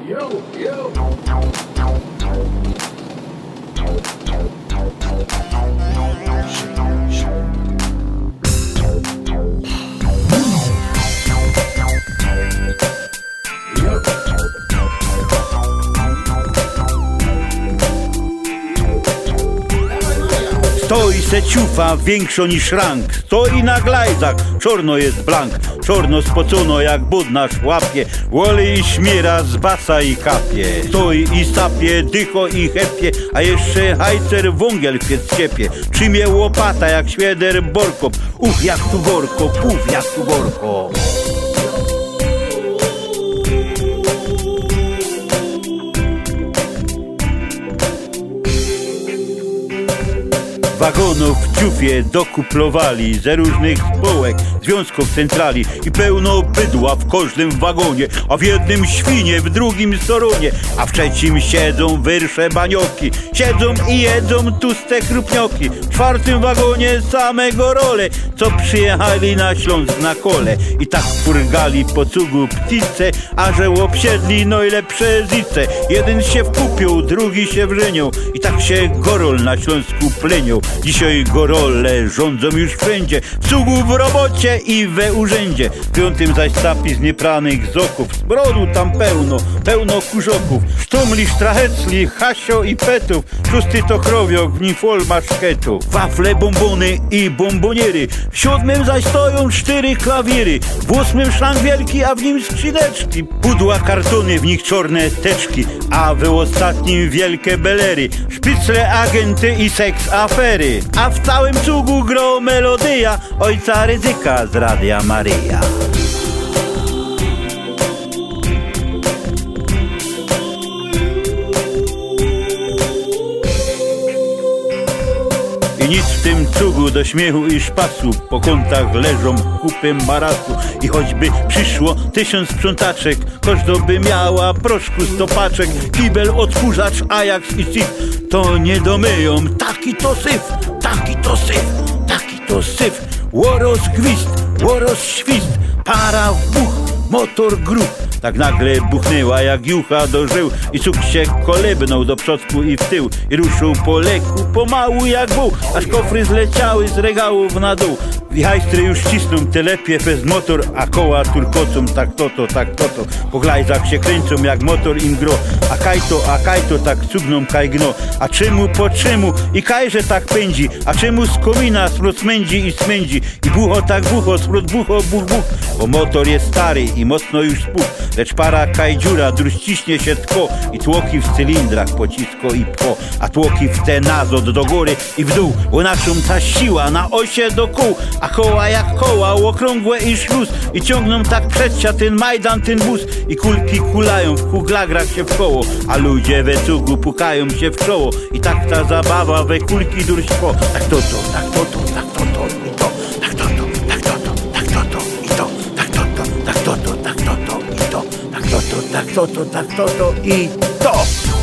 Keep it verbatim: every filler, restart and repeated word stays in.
Yo, yo. Stoi se ciufa większo niż rank, stoi na glajzach, czorno jest blank, czorno spocono jak budnarz łapie, woli i śmiera z basa i kapie. Stoi i sapie, dycho i hepie, a jeszcze hajcer wągiel w piec ciepie. Trzymie łopata jak świeder borkop, uch jak tu gorko, puf jak tu gorko. Wagonów w ciufie dokuplowali ze różnych spółek, związków centrali i pełno bydła w każdym wagonie, a w jednym świnie, w drugim soronie, a w trzecim siedzą wyrsze banioki, siedzą i jedzą tłuste krupnioki. W czwartym wagonie same gorole, co przyjechali na Śląsk na kole i tak furgali po cugu ptice, a że obsiedli najlepsze zice. Jeden się wkupił, drugi się wrzenią i tak się gorol na Śląsku plenią. Dzisiaj gorole rządzą już wszędzie, w cugu, w robocie i we urzędzie. W piątym zaś zapis niepranych zoków, z brodu tam pełno, pełno kurzoków. Sztumli, sztrachecli, hasio i petów, szósty to krowiok, w nim folma szketów. Wafle, bombony i bomboniery, w siódmym zaś stoją cztery klawiry, w ósmym szlang wielki, a w nim skrzydeczki. Pudła, kartony, w nich czarne teczki, a w ostatnim wielkie belery, szpicle, agenty i seks afery. A w całym cugu gro melodia ojca Ryzyka z Radia Maryja. I nic w tym cugu do śmiechu i szpasu, po kątach leżą kupy marasu. I choćby przyszło tysiąc sprzątaczek, każda by miała proszku stopaczek, kibel, odkurzacz, Ajax i Sif, to nie domyją. Taki to syf, taki to syf, taki to syf. Łoros gwizd, łoros świst, para w buch, motor gruch. Tak nagle buchnęła jak jucha do żył i cuk się kolebnął do przodku i w tył i ruszył po leku pomału jak wół, aż kofry zleciały z regałów na dół. Wichajstry już cisną telepie bez motor, a koła turkocą tak toto, tak toto. Po glajzach się kręcą jak motor im gro, a kajto, a kajto tak cugną kaj gno. A czemu, po czemu i kajże tak pędzi, a czemu z komina smród smędzi i smędzi i bucho tak bucho, smród bucho, buch, buch. Bo motor jest stary i mocno już spuch, lecz para kajdziura druś ciśnie się tko i tłoki w cylindrach pocisko i pcho, a tłoki w te nazod do góry i w dół, bo naszą ta siła na osie do kół, a koła jak koła, okrągłe i szluz i ciągną tak przedsia ten majdan, ten wóz i kulki kulają w kuglagrach się w koło, a ludzie we cugu pukają się w czoło i tak ta zabawa we kulki durstwo. Tak to to, tak to to, tak to to i to, tak to to, tak to to, tak to to i to, tak to to, tak to to, tak to to i to, tak to to, tak to to, tak to to i to.